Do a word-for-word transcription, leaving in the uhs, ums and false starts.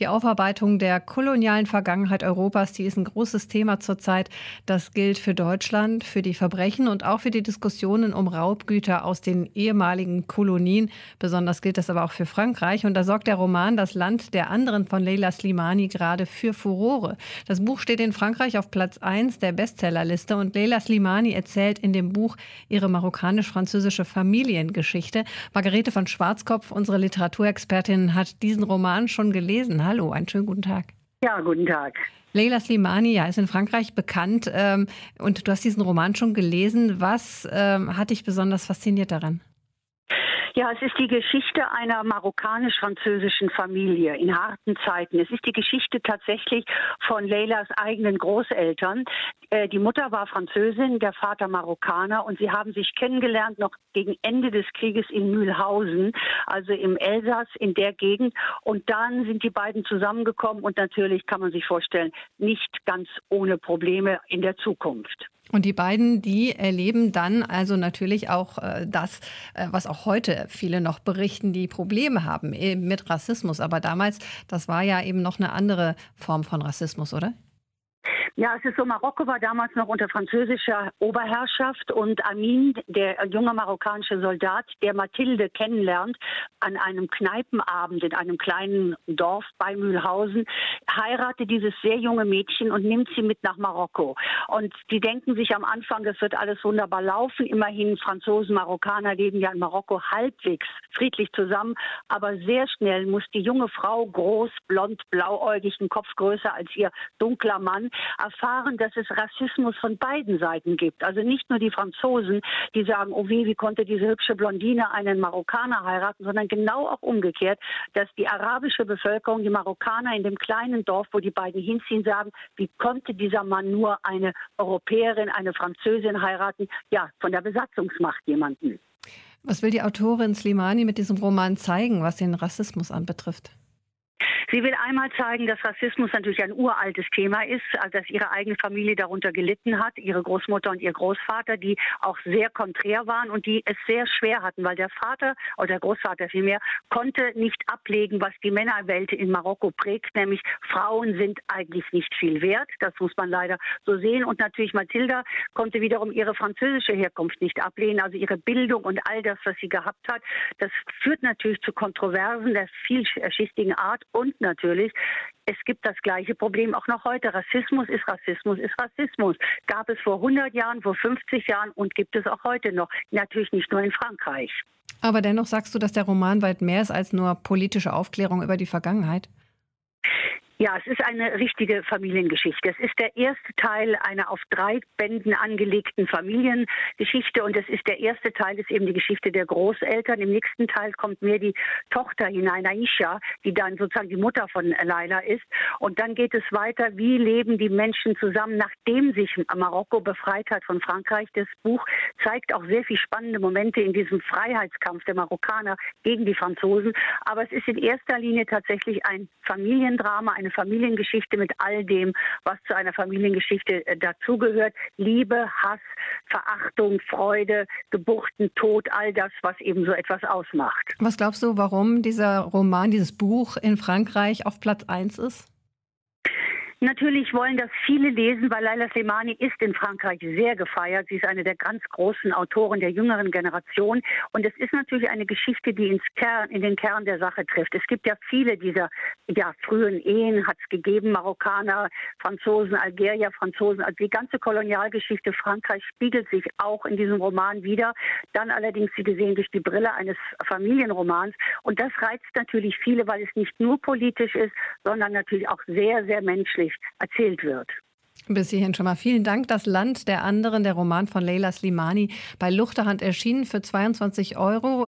Die Aufarbeitung der kolonialen Vergangenheit Europas, die ist ein großes Thema zurzeit. Das gilt für Deutschland, für die Verbrechen und auch für die Diskussionen um Raubgüter aus den ehemaligen Kolonien. Besonders gilt das aber auch für Frankreich. Und da sorgt der Roman Das Land der anderen von Leila Slimani gerade für Furore. Das Buch steht in Frankreich auf Platz eins der Bestsellerliste. Und Leila Slimani erzählt in dem Buch ihre marokkanisch-französische Familiengeschichte. Margarete von Schwarzkopf, unsere Literaturexpertin, hat diesen Roman schon gelesen. Hallo, einen schönen guten Tag. Ja, guten Tag. Leila Slimani, ja, ist in Frankreich bekannt ähm, und du hast diesen Roman schon gelesen. Was ähm, hat dich besonders fasziniert daran? Ja, es ist die Geschichte einer marokkanisch-französischen Familie in harten Zeiten. Es ist die Geschichte tatsächlich von Leilas eigenen Großeltern. Äh, die Mutter war Französin, der Vater Marokkaner, und sie haben sich kennengelernt noch gegen Ende des Krieges in Mülhausen, also im Elsass, in der Gegend. Und dann sind die beiden zusammengekommen und natürlich kann man sich vorstellen, nicht ganz ohne Probleme in der Zukunft. Und die beiden, die erleben dann also natürlich auch äh, das, äh, was auch heute viele noch berichten, die Probleme haben eben mit Rassismus. Aber damals, das war ja eben noch eine andere Form von Rassismus, oder? Ja, es ist so, Marokko war damals noch unter französischer Oberherrschaft und Amin, der junge marokkanische Soldat, der Mathilde kennenlernt an einem Kneipenabend in einem kleinen Dorf bei Mülhausen, heiratet dieses sehr junge Mädchen und nimmt sie mit nach Marokko. Und die denken sich am Anfang, das wird alles wunderbar laufen. Immerhin Franzosen, Marokkaner leben ja in Marokko halbwegs friedlich zusammen. Aber sehr schnell muss die junge Frau, groß, blond, blauäugig, einen Kopf größer als ihr dunkler Mann, erfahren, dass es Rassismus von beiden Seiten gibt. Also nicht nur die Franzosen, die sagen, oh weh, wie konnte diese hübsche Blondine einen Marokkaner heiraten, sondern genau auch umgekehrt, dass die arabische Bevölkerung, die Marokkaner in dem kleinen Dorf, wo die beiden hinziehen, sagen, wie konnte dieser Mann nur eine Europäerin, eine Französin heiraten? Ja, von der Besatzungsmacht jemanden. Was will die Autorin Slimani mit diesem Roman zeigen, was den Rassismus anbetrifft? Sie will einmal zeigen, dass Rassismus natürlich ein uraltes Thema ist, also dass ihre eigene Familie darunter gelitten hat, ihre Großmutter und ihr Großvater, die auch sehr konträr waren und die es sehr schwer hatten, weil der Vater oder der Großvater vielmehr konnte nicht ablegen, was die Männerwelt in Marokko prägt, nämlich Frauen sind eigentlich nicht viel wert. Das muss man leider so sehen. Und natürlich Mathilda konnte wiederum ihre französische Herkunft nicht ablehnen, also ihre Bildung und all das, was sie gehabt hat. Das führt natürlich zu Kontroversen der vielschichtigen Art. Und natürlich, es gibt das gleiche Problem auch noch heute. Rassismus ist Rassismus ist Rassismus. Gab es vor hundert Jahren, vor fünfzig Jahren und gibt es auch heute noch. Natürlich nicht nur in Frankreich. Aber dennoch sagst du, dass der Roman weit mehr ist als nur politische Aufklärung über die Vergangenheit? Ja, es ist eine richtige Familiengeschichte. Es ist der erste Teil einer auf drei Bänden angelegten Familiengeschichte und es ist der erste Teil, ist eben die Geschichte der Großeltern. Im nächsten Teil kommt mehr die Tochter hinein, Aisha, die dann sozusagen die Mutter von Leila ist. Und dann geht es weiter, wie leben die Menschen zusammen, nachdem sich Marokko befreit hat von Frankreich. Das Buch zeigt auch sehr viele spannende Momente in diesem Freiheitskampf der Marokkaner gegen die Franzosen. Aber es ist in erster Linie tatsächlich ein Familiendrama, eine Familiengeschichte mit all dem, was zu einer Familiengeschichte dazugehört. Liebe, Hass, Verachtung, Freude, Geburten, Tod, all das, was eben so etwas ausmacht. Was glaubst du, warum dieser Roman, dieses Buch in Frankreich auf Platz eins ist? Natürlich wollen das viele lesen, weil Leila Slimani ist in Frankreich sehr gefeiert. Sie ist eine der ganz großen Autoren der jüngeren Generation. Und es ist natürlich eine Geschichte, die ins Kern, in den Kern der Sache trifft. Es gibt ja viele dieser ja, frühen Ehen, hat es gegeben, Marokkaner, Franzosen, Algerier, Franzosen. Also die ganze Kolonialgeschichte Frankreichs spiegelt sich auch in diesem Roman wieder. Dann allerdings, wie gesehen, durch die Brille eines Familienromans. Und das reizt natürlich viele, weil es nicht nur politisch ist, sondern natürlich auch sehr, sehr menschlich erzählt wird. Bis hierhin schon mal vielen Dank. Das Land der anderen, der Roman von Leila Slimani, bei Luchterhand erschienen für zweiundzwanzig Euro.